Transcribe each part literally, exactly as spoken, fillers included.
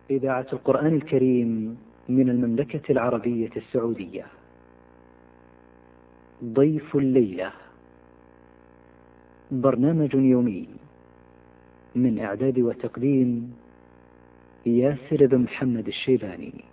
إذاعة القرآن الكريم من المملكة العربية السعودية. ضيف الليلة، برنامج يومي من إعداد وتقديم ياسر بن محمد الشيباني،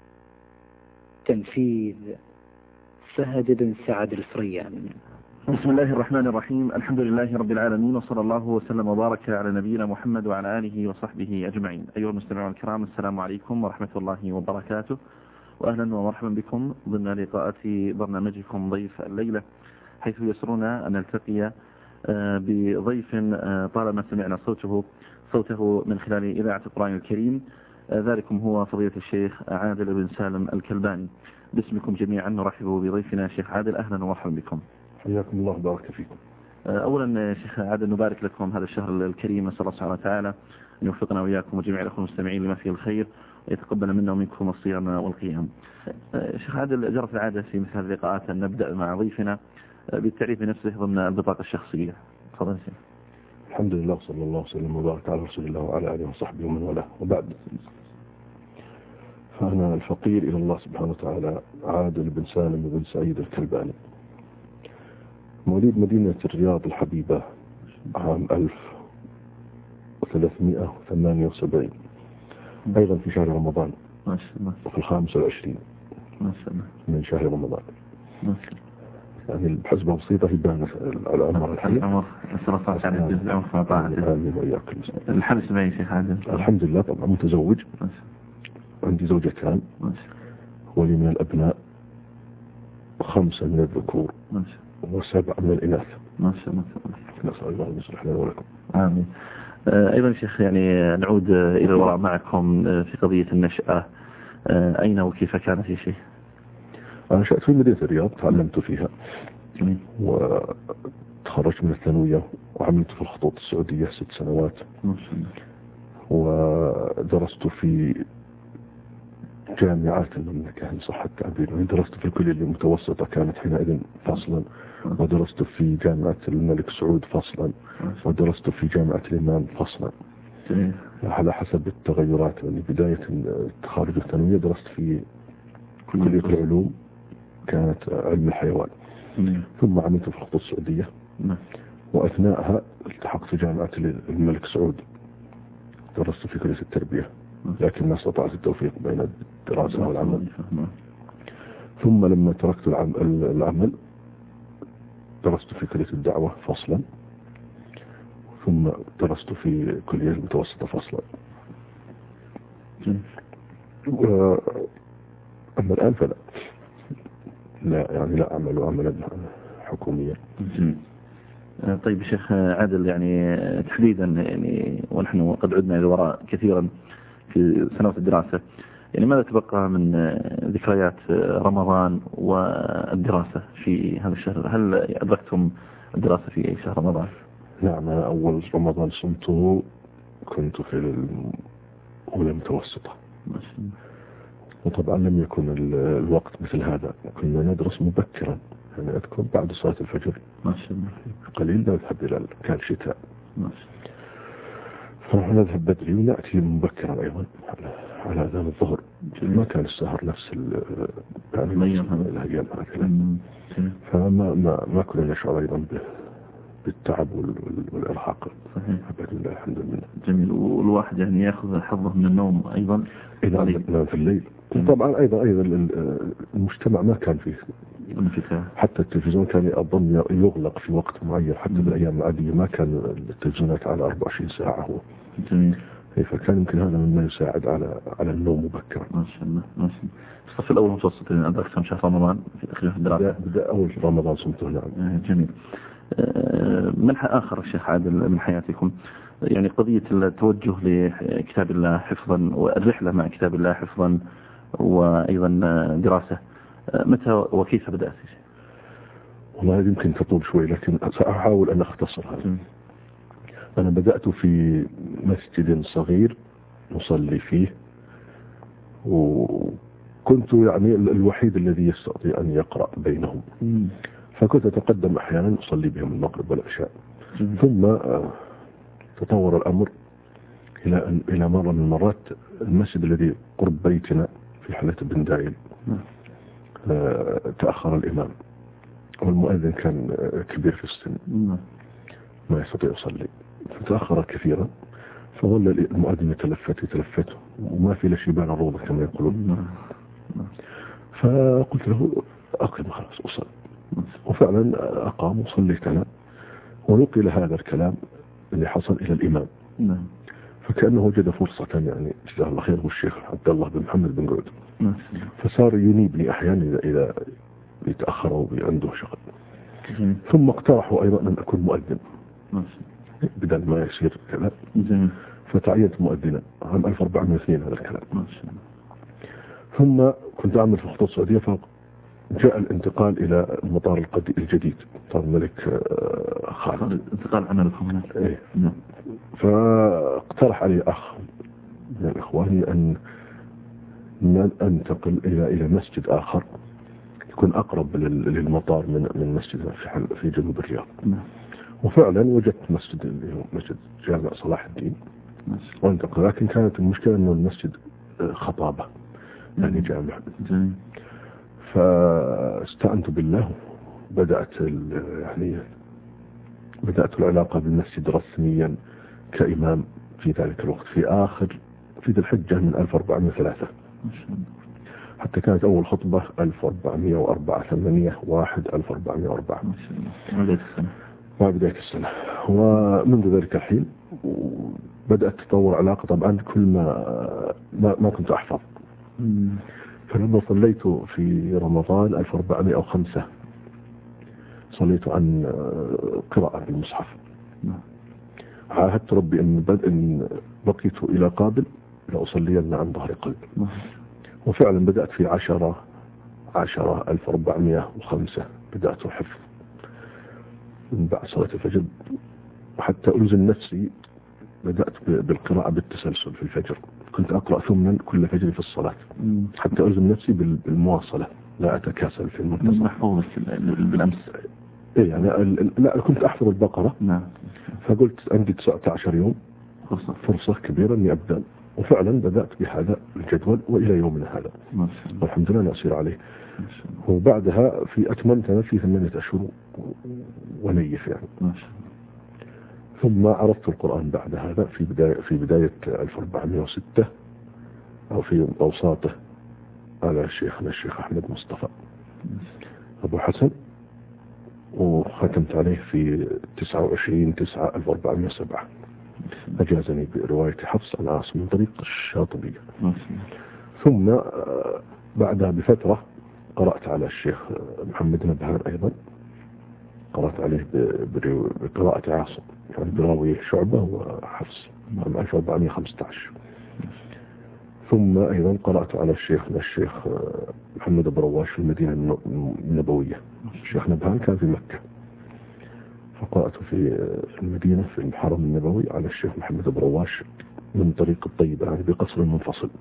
تنفيذ فهد بن سعد الفريان. بسم الله الرحمن الرحيم. الحمد لله رب العالمين، وصلى الله وسلم وبارك على نبينا محمد وعلى آله وصحبه أجمعين. أيها المستمعون الكرام، السلام عليكم ورحمة الله وبركاته، وأهلا ومرحبا بكم ضمن لقاءات برنامجكم ضيف الليلة، حيث يسرنا أن نلتقي بضيف طالما سمعنا صوته صوته من خلال إذاعة القرآن الكريم. ذلكم هو فضيلة الشيخ عادل بن سالم الكلباني. باسمكم جميعا نرحب بضيفنا الشيخ عادل، أهلا ومرحبا بكم. حياكم الله وبارك فيكم. أولا شيخ عادل، نبارك لكم هذا الشهر الكريم، نسأل الله سبحانه وتعالى أن يوفقنا وإياكم وجميع الأخوة المستمعين لما فيه الخير، ويتقبل منا ومنكم الصيام والقيام. شيخ عادل، جرت العادة في مثل هذه اللقاءات أن نبدأ مع ضيفنا بالتعريف بنفسه ضمن البطاقة الشخصية. تفضل شيخ. الحمد لله، صلى الله وسلم وبارك على رسول الله وعلى آله وصحبه ومن والاه، وبعد. فأنا الفقير إلى الله سبحانه وتعالى عادل بن سالم بن سعيد الكلباني، مواليد مدينة الرياض الحبيبة عام ألف وثلاثمائة وثمانية وسبعين، أيضا في شهر رمضان وفي الخامس والعشرين من شهر رمضان. يعني بحسبة بسيطة في بان العمر الحي. العمر الصلاة على الجزء آمين وإياك. الحدث بأي شيخ عادل؟ الحمد لله، طبعا متزوج، عندي زوجتان، ولي من الأبناء خمسة من الذكور وسبع من الإناث. ما شاء الله. نسأل الله أن يصلح لنا ولكم. آمين. أيضا شيخ، يعني نعود إلى الوراء معكم في قضية النشأة، أين وكيف كانت يا شيخ؟ أنا نشأت في مدينة الرياض، تعلمت فيها وتخرجت من الثانوية وعملت في الخطوط السعودية ست سنوات، ودرست في جامعات المملكة إن صح التعبير. درست في الكلية المتوسطة، كانت حينئذ فصلا، ودرست في جامعة الملك سعود فصلا، ودرست في جامعة الإمام فصلا، على حسب التغيرات. يعني بداية التخرج الثانوية درست في كلية العلوم، كانت علم الحيوان، ثم عملت في الخطوط السعودية، وأثناءها التحقت في جامعة الملك سعود، درست في كلية التربية، لكن ما استطعت التوفيق بين الدراسة والعمل. ثم لما تركت العمل درست في كلية الدعوة فصلا، ثم درست في كلية المتوسطة فصلا. أما الآن فلا لا يعني لا أعمل عملا حكوميا. طيب شيخ عادل، يعني تحديدا يعني ونحن قد عدنا إلى الوراء كثيرا في سنوات الدراسة، يعني ماذا تبقى من ذكريات رمضان والدراسة في هذا الشهر؟ هل أدركتم الدراسة في شهر رمضان؟ نعم، أول رمضان صمته كنت في الأولى المتوسطة، وطبعا لم يكن الوقت مثل هذا، كنا ندرس مبكرا، يعني أذكر بعد صلاة الفجر ما شاء الله قليل نذهب إلى كان شتاء، فنذهب بدري ونأتي مبكرا أيضا على على أذان الظهر. ما كان السهر نفس يعني الأيام هذه، فما ما ما كنا نشعر أيضا بالتعب والإرهاق. صحيح. لله الحمد لله. جميل. والواحد يعني يأخذ حظه من النوم أيضا إذا في الليل. طبعا أيضا أيضا المجتمع ما كان فيه، حتى التلفزيون كان أظن يغلق في وقت معين، حتى بالأيام العادية ما كان التلفزيونات على أربعة وعشرين ساعة هو. جميل. فكان يمكن هذا مما يساعد على على النوم مبكرا. ما شاء الله. ما شاء الله. الصف الأول متوسط يعني أدركتم شهر رمضان في تخليف الدراسة؟ بدأ أول رمضان صمته. نعم. جميل. منح آخر الشيخ عادل من حياتكم، يعني قضية التوجه لكتاب الله حفظا والرحلة مع كتاب الله حفظا وأيضا دراسة، متى وكيف بدأت؟ والله يمكن تطول شوي، لكن سأحاول أن أختصر هذا. أنا بدأت في مسجد صغير نصلي فيه، وكنت يعني الوحيد الذي يستطيع أن يقرأ بينهم، فكنت أتقدم أحيانا أصلي بهم المغرب والعشاء. ثم تطور الأمر إلى أن إلى مرة من المرات المسجد الذي قرب بيتنا في حلة بن دايل آه تأخر الإمام، والمؤذن كان كبير في السن ما يستطيع يصلي، فتأخر كثيرا، فظل المؤذن يتلفت يتلفت وما في لشيبان الروضة كما يقولون. فقلت له أقم خلاص أصلي، وفعلا أقام وصليت أنا، ونقل هذا الكلام اللي حصل إلى الإمام. فكأنه وجد فرصة يعني جزاه الله خير، والشيخ عبد الله بن محمد بن قعود، فصار ينيبني أحيانا إذا إذا يتأخر وعنده شغل. ثم اقترحوا أيضا أن أكون مؤذن بدل ما يصير كذا، فتعينت مؤذنا عام ألف وأربعمائة واثنين هذا الكلام. ثم كنت أعمل في الخطوط السعودية، فجاء الانتقال إلى المطار القديم الجديد، مطار الملك خالد، انتقال عملكم هناك. إيه. فاقترح علي أخ من إخواني أن أنتقل إلى إلى مسجد آخر يكون أقرب للمطار من من مسجد في في جنوب الرياض. وفعلا وجدت مسجد اللي هو مسجد جامع صلاح الدين وانتقل، لكن كانت المشكلة أنه المسجد خطابة يعني جامع. فاستعنت بالله، بدأت يعني بدأت العلاقة بالمسجد رسميا كإمام في ذلك الوقت في آخر في ذي الحجة من ألف وأربعمائة وثلاثة، حتى كانت أول خطبة ألف وأربعمائة وأربعة ثمانية واحد ألف وأربعمائة وأربعة مع بداية السنة. ومنذ ذلك الحين بدأت تطور علاقة. طبعا كل ما ما, ما كنت أحفظ، فلما صليت في رمضان ألف وأربعمائة وخمسة صليت عن قراءة بالمصحف، عاهدت ربي أن بدء إن بقيت إلى قابل لأصلين عن ظهر قلب. وفعلا بدأت في عشرة عشرة ألف وأربعمائة وخمسة بدأت الحفظ من بعد صلاة الفجر، وحتى ألزم نفسي بدأت بالقراءة بالتسلسل في الفجر. كنت أقرأ ثمنا كل فجر في الصلاة حتى ألزم نفسي بالمواصلة، لا أتكاسل في المنتصف. محفوظ بالأمس إيه يعني لا كنت أحفظ البقرة. نعم. فقلت عندي تسعة عشر يوم فرصة, فرصة كبيرة إني أبدأ، وفعلا بدأت بهذا الجدول وإلى يومنا هذا والحمد لله نأسير عليه. وبعدها في أتممتها في ثمانية أشهر ونيف يعني. ثم عرفت القرآن بعد هذا في بداية في بداية ألف وأربعمائة وستة أو في أوساطه على شيخنا الشيخ أحمد مصطفى أبو حسن، وختمت عليه في تسعة وعشرين تسعة ألف وأربعمائة وسبعة. أجازني برواية حفص عن عاصم من طريق الشاطبية. ثم بعدها بفترة قرأت على الشيخ محمد نبهان أيضا، قرأت عليه بقراءة عاصم يعني براوي شعبة وحفص عام ألف وأربعمائة وخمسة عشر. ثم أيضا قرأت على الشيخ الشيخ محمد برواش في المدينة النبوية. الشيخ نبهان كان في مكة، فقرأت في المدينة في الحرم النبوي على الشيخ محمد برواش من طريق الطيبة يعني بقصر منفصل.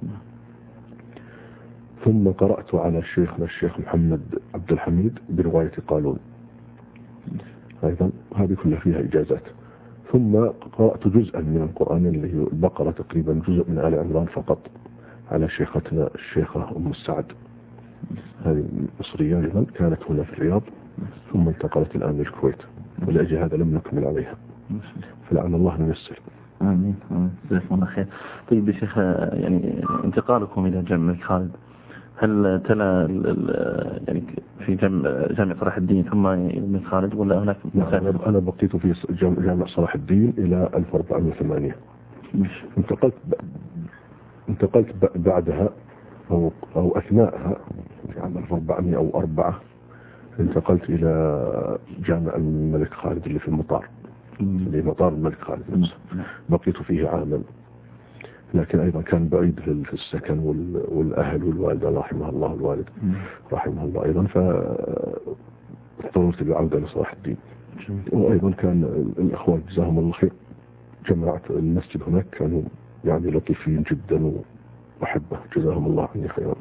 ثم قرأت على الشيخ الشيخ محمد عبد الحميد برواية قالون أيضا، هذه كلها فيها إجازات. ثم قرأت جزءا من القرآن اللي هي البقرة تقريبا جزء من آل عمران فقط على شيختنا الشيخة أم السعد، هذه مصرية أيضا كانت هنا في الرياض ثم انتقلت الآن للكويت، ولأجل هذا لم نكمل عليها فلعل الله نيسر. آمين آمين جزاكم الله خير. طيب يا شيخ، يعني انتقالكم إلى جامع الملك خالد هل تلا يعني في جامع جامع صلاح الدين ثم إلى الملك خالد ولا هناك مسافة؟ أنا بقيت في جامع صلاح الدين إلى ألف وأربعمائة وثمانية. انتقلت ب... انتقلت بعدها أو أو أثناءها في عام ألف وأربعمائة أو أربعة انتقلت إلى جامع الملك خالد اللي في المطار اللي مطار الملك خالد نفسه. بقيت فيه عاما، لكن أيضا كان بعيد في السكن والأهل والوالدة رحمه الله الوالد رحمه الله أيضا، فاضطررت بالعودة لصلاح الدين. وأيضا كان الأخوان جزاهم الله خير، جماعة المسجد هناك كانوا يعني لطيفين جدا وأحبه جزاهم الله عني خيرا.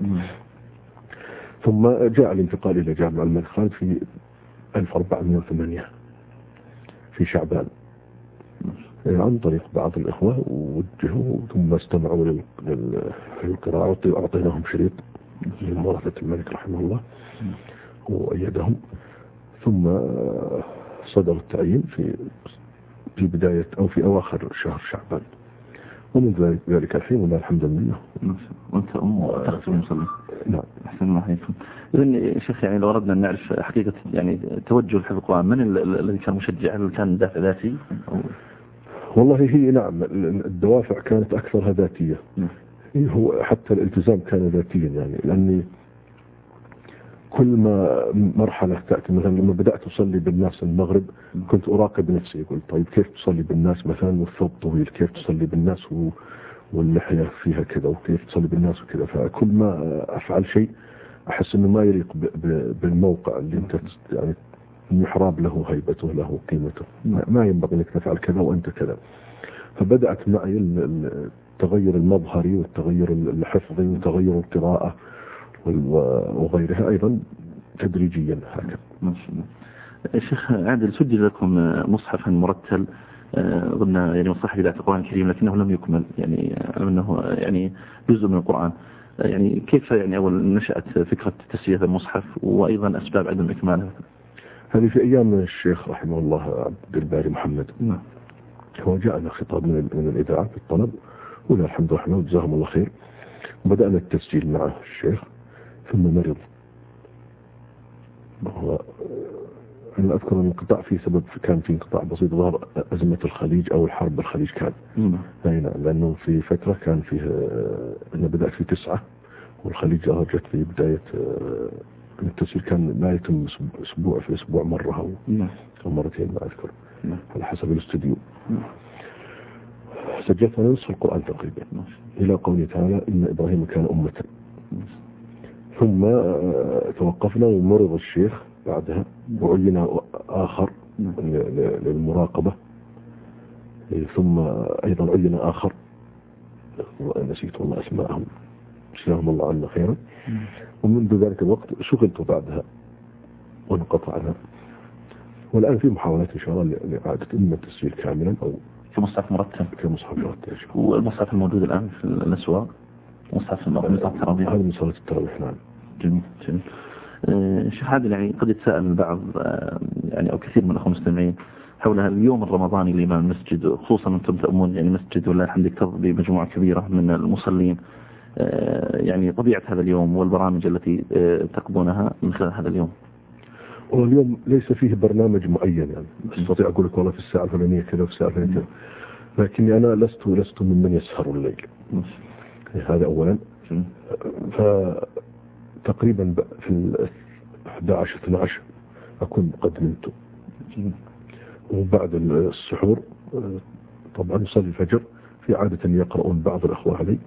ثم جاء الانتقال إلى جامع الملك خالد في ألف وأربعمائة وثمانية في شعبان، عن طريق بعض الإخوة ووجهوا ثم استمعوا للقراءة وأعطيناهم شريط من ورثة الملك رحمه الله وأيدهم، ثم صدر التعيين في في بداية أو في أواخر شهر شعبان، ومن ذلك الحين وما الحمد لله. وأنت أم تختم المصلي. نعم. أحسن الله عليكم. إذن شيخ يعني لو أردنا أن نعرف حقيقة يعني توجه حفظ القرآن، من الذي كان مشجع؟ هل كان دافع ذاتي؟ والله هي نعم الدوافع كانت أكثرها ذاتية. هو حتى الالتزام كان ذاتيا يعني، لأني كل ما مرحلة تأتي مثلا لما بدأت أصلي بالناس المغرب كنت أراقب نفسي، يقول طيب كيف تصلي بالناس مثلا والثوب طويل، كيف تصلي بالناس واللحية فيها كذا، وكيف تصلي بالناس وكذا. فكل ما أفعل شيء أحس إنه ما يليق بالموقع اللي أنت يعني المحراب له هيبته له قيمته، ما ينبغي أنك تفعل كذا وأنت كذا. فبدأت معي التغير المظهري والتغير الحفظي وتغير القراءة وغيرها أيضا تدريجيا هكذا. ما شاء الله. الشيخ عادل، سجل لكم مصحفا مرتل ضمن يعني مصحف إذاعة القرآن الكريم، لكنه لم يكمل، يعني أنه يعني جزء من القرآن. يعني كيف يعني أول نشأت فكرة تسجيل المصحف، وأيضا أسباب عدم إكماله؟ هذه في أيام الشيخ رحمه الله عبد الباري محمد. نعم. هو جاءنا خطاب من من الإذاعة في الطلب، ولا الحمد لله وجزاهم الله خير، وبدأنا التسجيل مع الشيخ، ثم مرض. هو أنا أذكر أن الانقطاع فيه سبب، كان في انقطاع بسيط ظهر أزمة الخليج أو الحرب بالخليج كان. نعم. لأنه في فترة كان فيه أنا بدأت في تسعة والخليج جت في بداية التسجيل، كان لا يتم أسبوع في أسبوع مرة أو نعم. أو مرتين ما أذكر. نعم. على حسب الاستوديو. نعم. سجلت أنا نصف القرآن تقريبا إلى قوله تعالى إن إبراهيم كان أمة. ثم توقفنا ومرض الشيخ بعدها وعين آخر للمراقبة، ثم أيضا عين آخر نسيت والله أسماءهم جزاهم الله عنا خيرا. ومنذ ذلك الوقت شغلت بعدها وانقطعنا، والآن في محاولات إن شاء الله لإعادة إما التسجيل كاملا أو كمصحف مرتب. كمصحف مرتب. والمصحف الموجود الآن في الأسواق مصحف التراويح. هذا من صلاة التراويح. نعم. جميل جميل. شيخ عادل، يعني قد يتساءل البعض يعني أو كثير من الأخوة المستمعين حول اليوم الرمضاني لإمام المسجد، خصوصا أنتم تأمون يعني مسجد ولا الحمد يكتظ بمجموعة كبيرة من المصلين، يعني طبيعة هذا اليوم والبرامج التي تقبونها من خلال هذا اليوم. واليوم ليس فيه برنامج معين، يعني استطيع أقول لك والله في الساعة الفلانية كذا وفي الساعة الفلانية كذا، لكني أنا لست لست ممن يسهر الليل. هذا أولا. فتقريبا في الأحد عشر اثنا عشر أكون قد نمت، وبعد السحور طبعا نصلي الفجر، في عادة يقرؤون بعض الأخوة علي،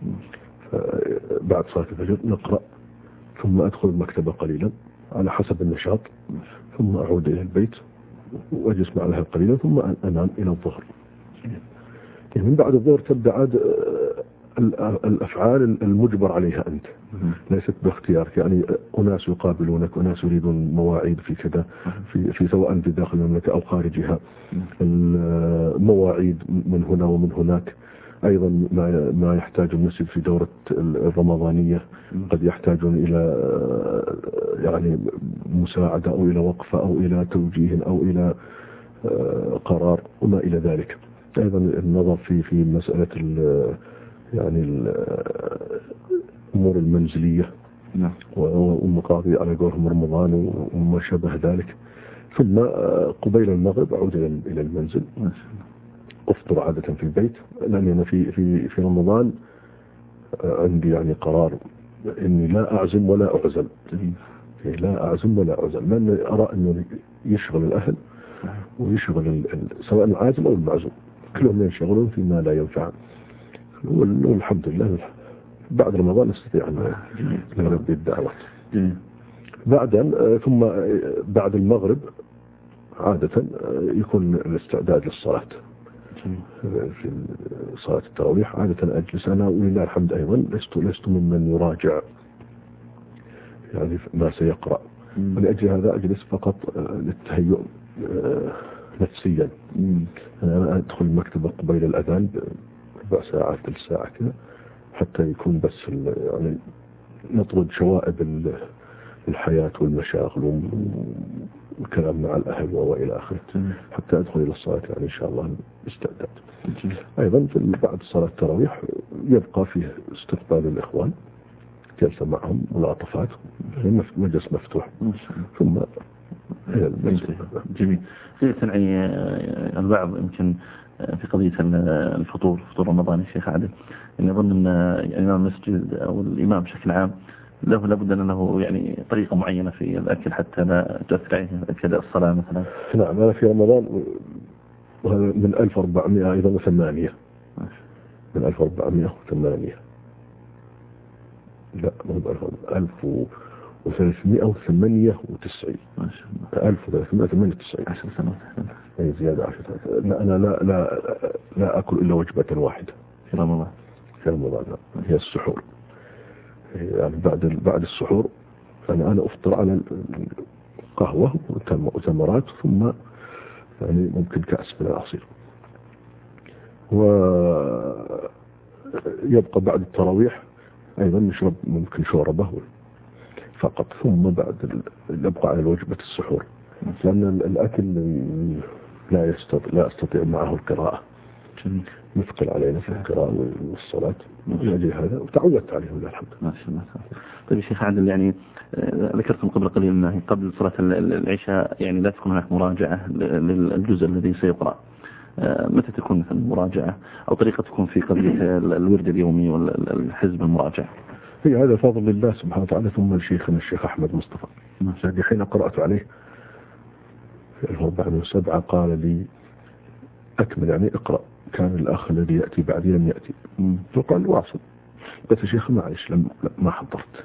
بعد صلاة الفجر نقرأ، ثم أدخل المكتبة قليلا على حسب النشاط، ثم أعود إلى البيت وأجلس مع أهلها قليلا، ثم أنام إلى الظهر. يعني من بعد الظهر تبدأ عاد الأفعال المجبر عليها أنت، ليست باختيارك. يعني أناس يقابلونك، أناس يريدون مواعيد في كذا، في, في سواء في داخل المملكة أو خارجها، المواعيد من هنا ومن هناك. أيضا ما ما يحتاج المسجد في دورة الرمضانية، قد يحتاجون إلى يعني مساعدة أو إلى وقفة أو إلى توجيه أو إلى قرار وما إلى ذلك. أيضا النظر في في مسألة يعني الأمور المنزلية والمقاضي على قولهم رمضان وما شابه ذلك. ثم قبيل المغرب أعود إلى المنزل، أفطر عادة في البيت، لأني أنا في في في رمضان عندي يعني قرار إني لا أعزم ولا أعزل. لا أعزم ولا أعزل، لأن أرى أنه يشغل الأهل ويشغل سواء العازم أو المعزوم، كلهم ينشغلون فيما لا ينفع. والحمد لله بعد رمضان نستطيع أن نلبي الدعوات. بعدا ثم بعد المغرب عادة يكون الاستعداد للصلاة في صلاة التراويح. عادة أجلس أنا ولله الحمد أيضا لست لست ممن يراجع يعني ما سيقرأ، ولأجل هذا أجلس فقط للتهيؤ نفسيا. أنا أدخل المكتبة قبيل الأذان بربع ساعة ثلث ساعة كذا حتى يكون بس يعني نطرد شوائب الحياة والمشاغل والكلام مع الأهل وإلى آخره حتى أدخل إلى الصلاة يعني إن شاء الله باستعداد. أيضا بعد صلاة التراويح يبقى فيه استقبال الإخوان، جلسة معهم ملاطفات، مجلس مفتوح ثم إلى المسجد. جميل. تنعي البعض يمكن في قضية الفطور فطور رمضان يا شيخ عادل، أن يظن أن إمام المسجد أو الإمام بشكل عام له لابد أن له يعني طريقة معينة في الأكل حتى لا تؤثر عليه كذا الصلاة مثلا. نعم أنا في رمضان من ألف وأربعمائة أيضا وثمانية من ألف وأربعمائة وثمانية لا ألف وثلاثمائة وثمانية وتسعين ما شاء الله ألف وثلاثمائة وثمانية وتسعين عشر سنوات. أي زيادة عشر سنوات. لا أنا لا لا لا أكل إلا وجبة واحدة في رمضان. في رمضان هي السحور، يعني بعد بعد السحور أنا أنا أفطر على قهوة وتمرات ثم يعني ممكن كأس من العصير، ويبقى بعد التراويح أيضا نشرب ممكن شوربة فقط، ثم بعد يبقى على وجبة السحور، لأن الأكل لا يستطيع لا أستطيع معه القراءة، مثقل علينا في القراءة والصلاة من أجل هذا وتعودت عليه والله الحمد لله. ما شاء الله. طيب يا شيخ عادل، يعني ذكرتم قبل قليل أنه قبل صلاة العشاء يعني لا تكون هناك مراجعة للجزء الذي سيقرأ، متى تكون مثلا مراجعة أو طريقة تكون في قضية الورد اليومي والحزب المراجعة؟ هي هذا فضل الله سبحانه وتعالى، ثم الشيخنا الشيخ أحمد مصطفى الذي حين قرأت عليه في ألف وأربعمائة وسبعة قال لي أكمل يعني اقرأ، كان الأخ الذي يأتي بعدي لم يأتي، فقال واصل. قلت يا شيخ معلش لم ما حضرت.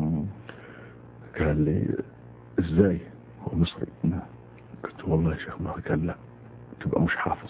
قال لي ازاي هو مصري؟ قلت والله يا شيخ ما. قال لا تبقى مش حافظ.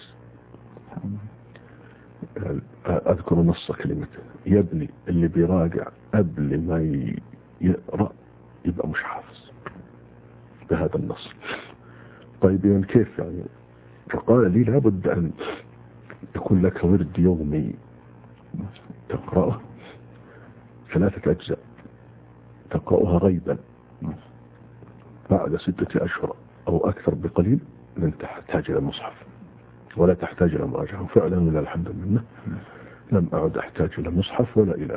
أذكر نص كلمته يا ابني اللي بيراجع قبل ما يقرأ يبقى مش حافظ بهذا النص. طيب يعني كيف يعني؟ فقال لي لابد أن يكون لك ورد يومي تقرأه ثلاثة أجزاء تقرأها غيبا بعد ستة أشهر أو أكثر بقليل لن تحتاج إلى المصحف ولا تحتاج إلى مراجعة. فعلا ولا الحمد لله لم أعد أحتاج إلى مصحف ولا إلى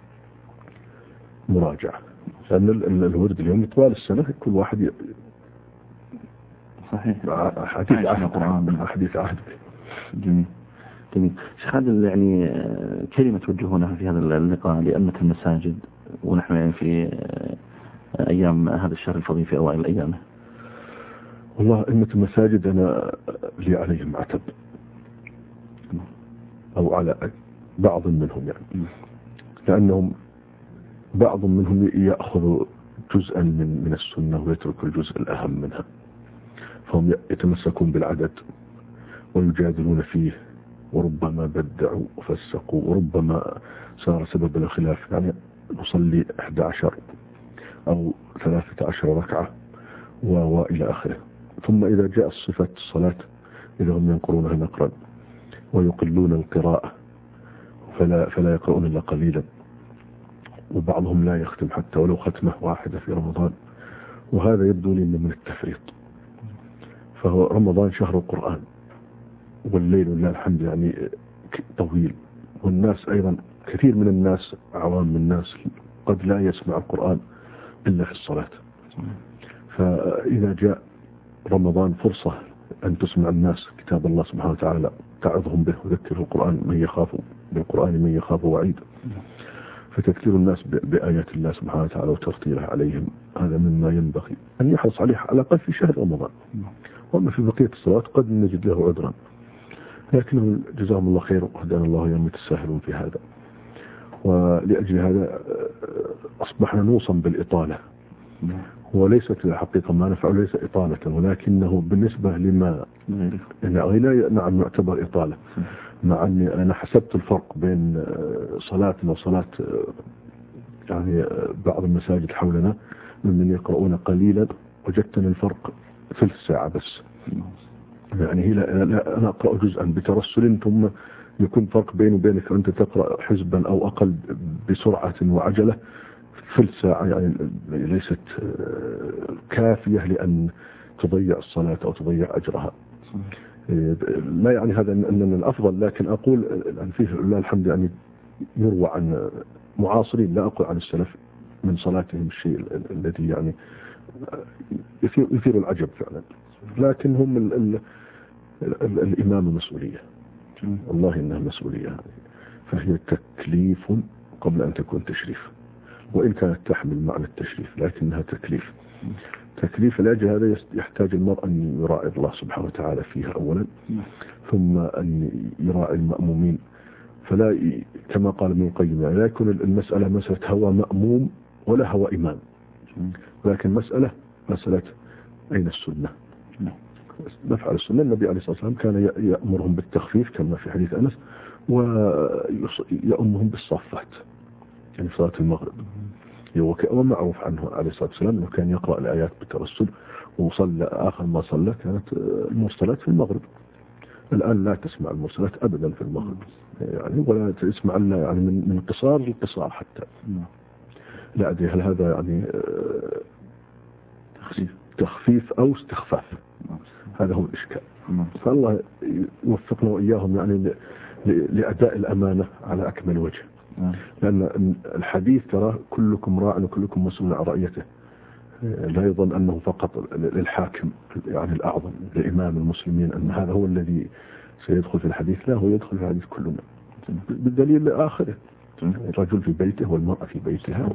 مراجعة، لأن الورد اليوم طوال السنة كل واحد ي... صحيح حديث عهد حديث عهد. جميل جميل. شيخ عادل، يعني كلمة توجهونها في هذا اللقاء لأئمة المساجد ونحن يعني في أيام هذا الشهر الفضيل في أوائل أيامه؟ والله أئمة المساجد أنا لي عليهم عتب أو على بعض منهم يعني، لأنهم بعض منهم يأخذ جزءا من من السنة ويترك الجزء الأهم منها، فهم يتمسكون بالعدد ويجادلون فيه وربما بدعوا وفسقوا وربما صار سبب الخلاف. يعني نصلي أحد عشر أو ثلاثة عشر ركعة وإلى آخره، ثم إذا جاء صفة الصلاة إذا هم ينقرونها نقرا ويقلون القراءة فلا, فلا يقرؤون إلا قليلا، وبعضهم لا يختم حتى ولو ختمة واحدة في رمضان، وهذا يبدو لي من التفريط. فهو رمضان شهر القرآن والليل ولله الحمد يعني طويل، والناس أيضا كثير من الناس عوام من الناس قد لا يسمع القرآن إلا في الصلاة، فإذا جاء رمضان فرصة أن تسمع الناس كتاب الله سبحانه وتعالى تعظهم به وذكر القرآن من يخاف بالقرآن من يخاف وعيد، فتذكير الناس بآيات الله سبحانه وتعالى وترتيلها عليهم هذا مما ينبغي أن يحرص عليه على الأقل في شهر رمضان. وأما في بقية الصلوات قد نجد له عذرا، لكن جزاهم الله خير وهدانا الله يوم يتساهلون في هذا. ولأجل هذا أصبحنا نوصم بالإطالة، وليست الحقيقة ما نفعل ليس إطالة، ولكنه بالنسبة لما غير نعم يعتبر إطالة، مع أني أنا حسبت الفرق بين صلاتنا وصلاة يعني بعض المساجد حولنا ممن يقرؤون قليلا، وجدت الفرق ثلث ساعة بس، يعني هي لا, لا أنا أقرأ جزءا بترسل ثم يكون فرق بيني وبينك أنت تقرأ حزبا أو أقل بسرعة وعجلة ثلث ساعة، يعني ليست كافية لأن تضيع الصلاة أو تضيع أجرها. لا يعني هذا أننا الأفضل، لكن أقول أن فيه لله الحمد يعني يروى عن معاصرين، لا أقول عن السلف، من صلاتهم الشيء الذي يعني يثير, يثير العجب فعلا. لكن هم ال ال ال الإمام مسؤولية، والله إنها مسؤولية، فهي تكليف قبل أن تكون تشريف، وإن كانت تحمل معنى التشريف لكنها تكليف. تكليف الأجل هذا يحتاج المرء أن يراعي الله سبحانه وتعالى فيها أولا، ثم أن يراعي المأمومين. فلا ي... كما قال ابن القيم يعني لا يكون المسألة مسألة هوى مأموم ولا هوى إمام، ولكن مسألة مسألة أين السنة. نفعل السنة. النبي عليه الصلاة والسلام كان يأمرهم بالتخفيف كما في حديث أنس، ويأمهم بالصافات يعني في صلاة المغرب. ومعروف عنه عليه الصلاة والسلام أنه كان يقرأ الآيات بالترسل، وصلى آخر ما صلى كانت المرسلات في المغرب. الآن لا تسمع المرسلات أبدا في المغرب يعني، ولا تسمع لنا يعني من من قصار للقصار حتى. لا أدري هل هذا يعني تخفيف تخفيف أو استخفاف، هذا هو الإشكال. فالله يوفقنا وإياهم يعني لأداء الأمانة على أكمل وجه، لأن الحديث ترى كلكم راع وكلكم مسؤول عن رعيته. لا يظن أنه فقط للحاكم يعني الأعظم لإمام المسلمين أن هذا هو الذي سيدخل في الحديث، لا، هو يدخل في الحديث كلنا بالدليل آخره، الرجل في بيته والمرأة في بيتها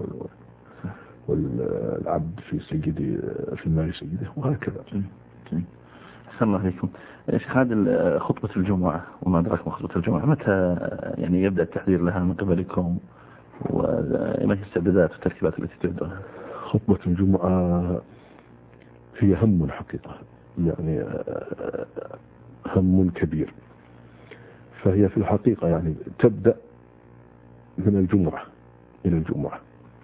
والعبد في سيدي في مال سيده وهكذا. أحسن الله عليكم. شيخ هذه خطبة الجمعة وما أدراك ما خطبة الجمعة، متى يعني يبدأ التحضير لها من قبلكم، وما هي السببات والتركيبات التي تبدونها؟ خطبة الجمعة هي هم حقيقة، يعني هم كبير. فهي في الحقيقة يعني تبدأ من الجمعة إلى الجمعة،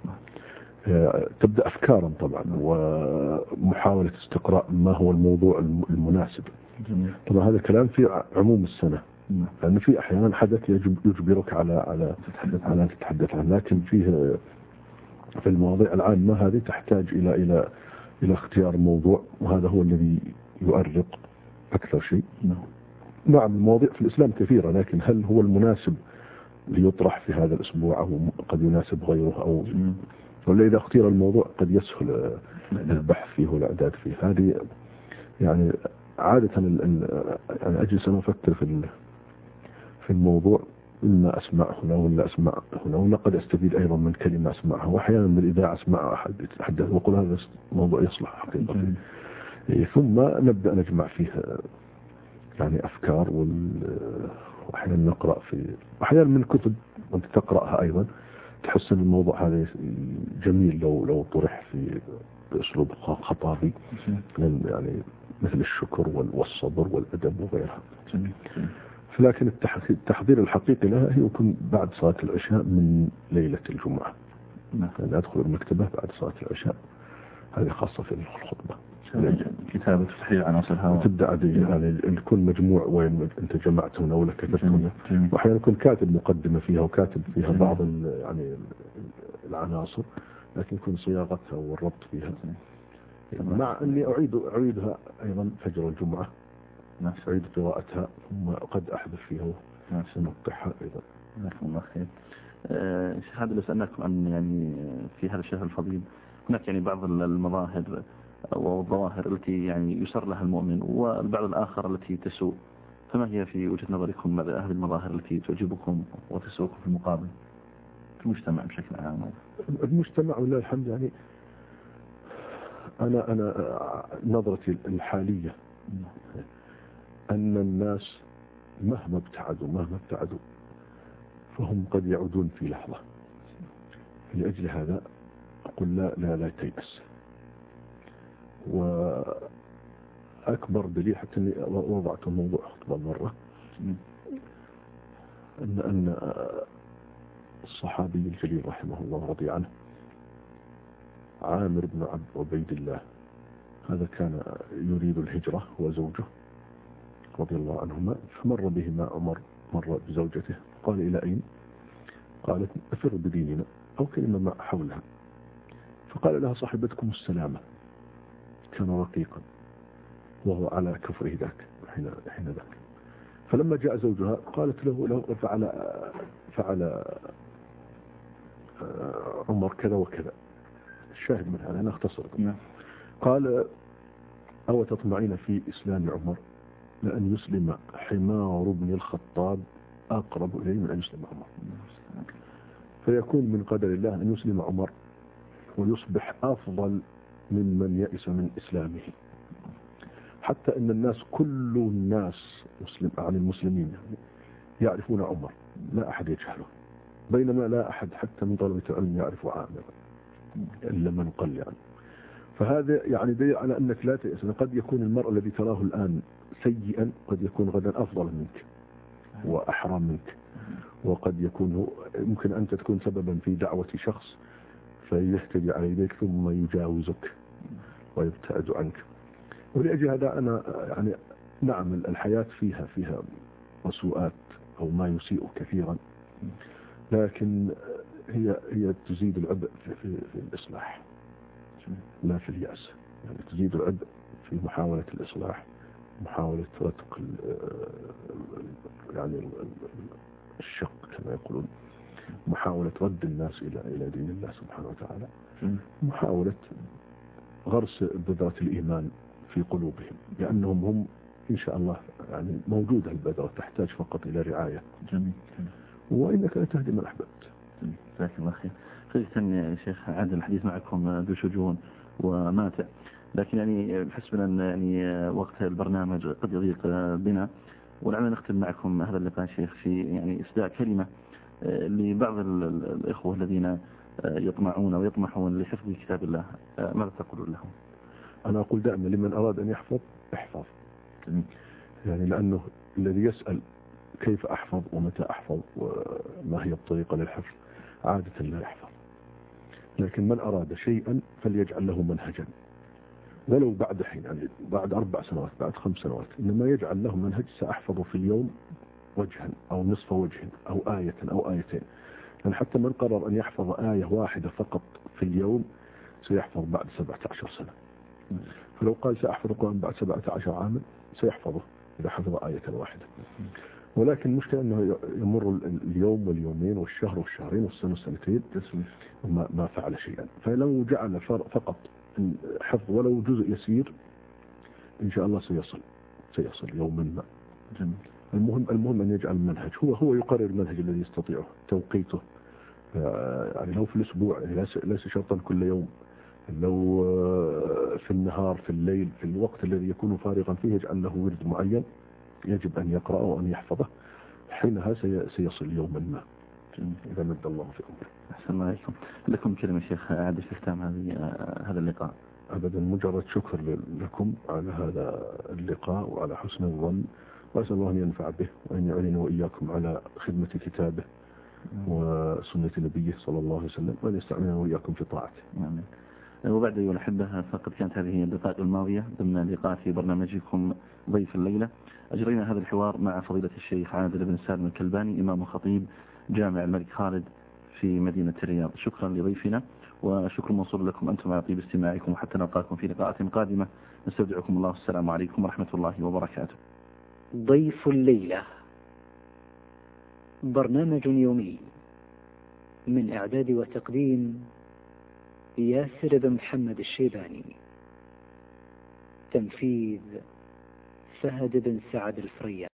تبدأ أفكارا طبعا ومحاولة استقراء ما هو الموضوع المناسب. طبعا هذا كلام في عموم السنة، لأن في أحيانا حدث يجبرك على على على أن تتحدث عنه، لكن فيه في المواضيع العامة هذه تحتاج إلى إلى إلى اختيار موضوع، وهذا هو الذي يؤرق أكثر شيء. نعم المواضيع في الإسلام كثيرة، لكن هل هو المناسب ليطرح في هذا الأسبوع أو قد يناسب غيره، أو ولا إذا اختير الموضوع قد يسهل البحث فيه والإعداد فيه. هذه يعني عادة يعني أجلس أنا أفكر في في الموضوع، إما أسمع هنا ولا أسمع هنا، ولا قد أستفيد أيضا من كلمة أسمعها، وأحيانا من الإذاعة أسمع أحد يتحدث وأقول هذا موضوع يصلح حقيقة، ثم نبدأ نجمع فيه يعني أفكار، وأحيانا نقرأ في أحيانا من كتب وأنت تقرأها أيضا تحس أن الموضوع هذا جميل لو لو طرح في بأسلوب خطابي، يعني مثل الشكر والصبر والأدب وغيرها. لكن التحضير الحقيقي لها هي يكون بعد صلاة العشاء من ليلة الجمعة، يعني أدخل المكتبة بعد صلاة العشاء، هذه خاصة في الخطبة. كتابة تحرير عناصر الهواء تبدأ عادي يعني يكون مجموع وين أنت جمعت هنا ولا كتبت هنا، وأحيانا يكون كاتب مقدمة فيها وكاتب فيها بعض يعني العناصر، لكن يكون صياغتها والربط فيها، مع أني أعيد أعيدها أيضا فجر الجمعة، أعيد قراءتها ثم قد أحذف فيها ونقطعها أيضا. جزاكم الله خير. شيخ هذا اللي سألناكم عن يعني في هذا الشهر الفضيل هناك يعني بعض المظاهر والظواهر التي يعني يسر لها المؤمن، والبعض الآخر التي تسوء، فما هي في وجهة نظركم هذه المظاهر التي تعجبكم وتسوءكم في المقابل في المجتمع بشكل عام؟ المجتمع ولله الحمد يعني أنا أنا نظرتي الحالية أن الناس مهما ابتعدوا مهما ابتعدوا فهم قد يعودون في لحظة. لأجل هذا أقول لا لا لا تيأس. وأكبر دليل حتى أني وضعت الموضوع خطبة مرة، أن أن الصحابي الجليل رحمه الله رضي عنه عامر بن عبد عبيد الله، هذا كان يريد الهجرة وزوجه، رضي الله عنهما، فمر بهما عمر، مر بزوجته، قال إلى أين؟ قالت أفر بديننا، أو كلمة ما حولها. فقال لها صاحبتكم السلامة، كان رقيقا وهو على كفره ذاك حين حين ذاك. فلما جاء زوجها قالت له له فعل فعل عمر كذا وكذا. الشاهد من هذا أنا اختصر. قال أو تطمعين في إسلام عمر؟ لأن يسلم حمار بن الخطاب أقرب إليه من أن يسلم عمر. فيكون من قدر الله أن يسلم عمر ويصبح أفضل ممن يئس من إسلامه، حتى أن الناس كل الناس مسلم عن المسلمين يعرفون عمر، لا أحد يجهله، بينما لا أحد حتى من طلبة العلم يعرف عامر إلا من قل يعني. فهذا يعني دليل على أنك لا تيأس. قد يكون المرء الذي تراه الآن سيئا قد يكون غدا أفضل منك وأحرم منك، وقد يكون ممكن أنت تكون سببا في دعوة شخص فيهتدي على يديك ثم يجاوزك ويبتعد عنك. ولأجل هذا أنا يعني نعم الحياة فيها فيها مسوءات أو ما يسيء كثيرا، لكن هي هي تزيد العبء في, في, في الإصلاح لا في اليأس. يعني تزيد العبء في محاولة الإصلاح، محاولة رتق يعني الشق كما يقولون، محاولة رد الناس إلى إلى دين الله سبحانه وتعالى، محاولة غرس بذرة الإيمان في قلوبهم، لأنهم هم إن شاء الله يعني موجودة البذرة، تحتاج فقط إلى رعاية. جميل. وإنك لا تهدي من أحببت. جزاك الله خير. خير يا شيخ عادل، الحديث معكم ذو شجون وماتع، لكن يعني بحسب أن يعني وقت البرنامج قد يضيق بنا، ولعلنا نختم معكم هذا اللقاء شيخ في يعني إسداء كلمة لبعض الإخوة الذين يطمعون ويطمحون لحفظ كتاب الله، ماذا تقول لهم؟ أنا أقول دائما لمن أراد أن يحفظ احفظ. يعني لأنه الذي يسأل كيف أحفظ ومتى أحفظ وما هي الطريقة للحفظ عادة لا يحفظ. لكن من أراد شيئا فليجعل له منهجا، ولو بعد حين يعني بعد أربع سنوات بعد خمس سنوات، إنما يجعل له منهج سأحفظ في اليوم وجها أو نصف وجه أو آية أو آيتين. يعني حتى من قرر أن يحفظ آية واحدة فقط في اليوم سيحفظ بعد سبعة عشر سنة. فلو قال سأحفظ القرآن بعد سبعة عشر عاما سيحفظه إذا حفظ آية واحدة. ولكن المشكلة أنه يمر اليوم واليومين والشهر والشهرين والسنة والسنتين وما ما فعل شيئا. فلو جعل فقط حفظ ولو جزء يسير إن شاء الله سيصل سيصل يوما ما. جميل. المهم المهم أن يجعل المنهج، هو هو يقرر المنهج الذي يستطيعه، توقيته يعني لو في الأسبوع ليس ليس شرطا كل يوم، لو في النهار في الليل في الوقت الذي يكون فارغا فيه يجعل له ورد معين يجب أن يقرأه وأن يحفظه، حينها سيصل يوما ما إذا مد الله في أمره. أحسن الله عليكم. لكم كلمة شيخ عادل في ختام هذا اللقاء. أبدا مجرد شكر لكم على هذا اللقاء وعلى حسن الظن، وأسأل الله أن ينفع به وأن يعيننا وإياكم على خدمة كتابه وسنة نبيه صلى الله عليه وسلم، وأن يستعملنا وإياكم في طاعته. آمين. وبعد أيها الأحبة، فقد كانت هذه الدقائق الماضية ضمن لقاء في برنامجكم ضيف الليلة أجرينا هذا الحوار مع فضيلة الشيخ عادل بن سالم الكلباني، إمام خطيب جامع الملك خالد في مدينة الرياض. شكرا لضيفنا، وشكر موصول لكم أنتم على طيب استماعكم، وحتى نلقاكم في لقاءات قادمة. نستودعكم الله، السلام عليكم ورحمة الله وبركاته. ضيف الليلة برنامج يومي من إعداد وتقديم ياسر بن محمد الشيباني، تنفيذ فهد بن سعد الفريا.